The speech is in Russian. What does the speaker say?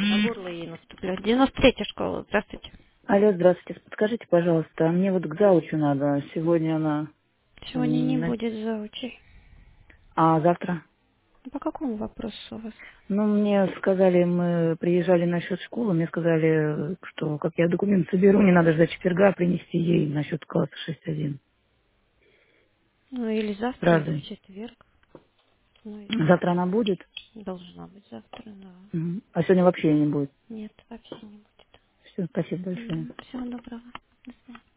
На горло ей наступлю. 93-я школа. Здравствуйте. Алло, здравствуйте. Подскажите, пожалуйста, мне вот к заучу надо. Сегодня она... Сегодня не будет заучей. А завтра? По какому вопросу у вас? Ну, мне сказали, мы приезжали насчет школы, мне сказали, что как я документ соберу, не надо ждать четверга, принести ей насчет класса 6.1. Ну, или завтра, или Правда? в четверг. Ну, Завтра она будет? должна быть завтра, да. Мгм. А сегодня вообще не будет. Нет, вообще не будет. Все, спасибо большое. Всего доброго. До свидания.